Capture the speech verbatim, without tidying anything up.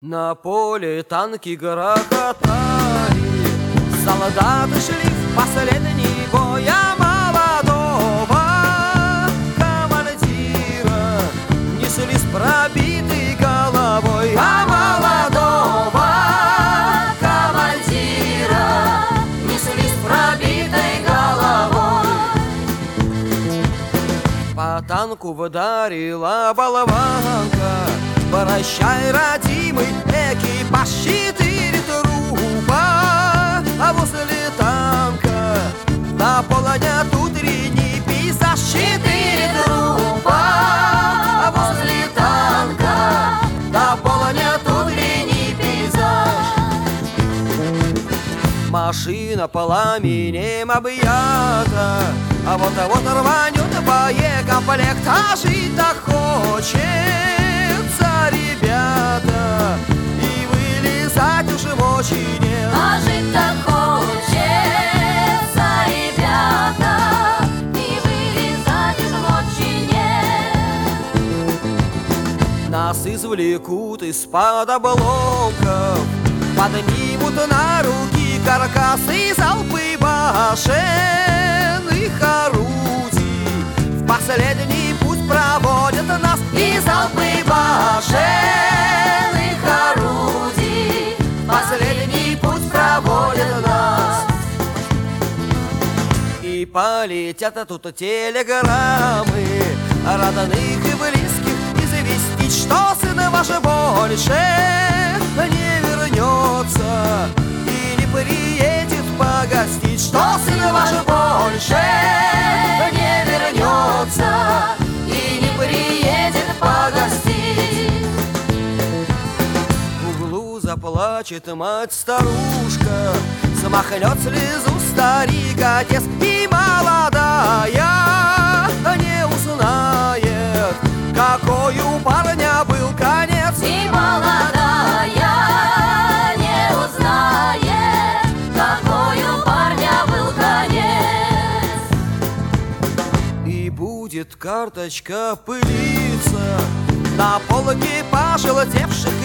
На поле танки грохотали, солдаты шли в последний бой, а молодого командира несли с пробитой головой, а молодого командира несли с пробитой головой. По танку вдарила болванка: прощай, родимый, экипаж, четыре трупа. А возле танка до полдня утренний пейзаж, четыре трупа. А возле танка до полдня утренний пейзаж. Машина пламенем объята, а вот а вот рванет боекомплект, а жить-то хочется, ребята, и вылезать уже очень нет. А жить-то хочется, ребята, и вылезать уже очень нет. Нас извлекут из-под обломков, поднимут на руки каркасы, залпы башенных орудий. В последний путь проводят нас и залпы башенных орудий. В последний путь проводят нас. И полетят тут телеграммы родных и близких известить, что сын ваш больше не вернется и не приедет погостить, что сын ваш больше не вернется и не приедет погостить. В углу заплачет мать-старушка, смахнет слезу старик, отец, и молодая не узнает, какой у парня был конец. И молодая не узнает, какой у парня был конец. И будет карточка пылиться на полке пожелтевших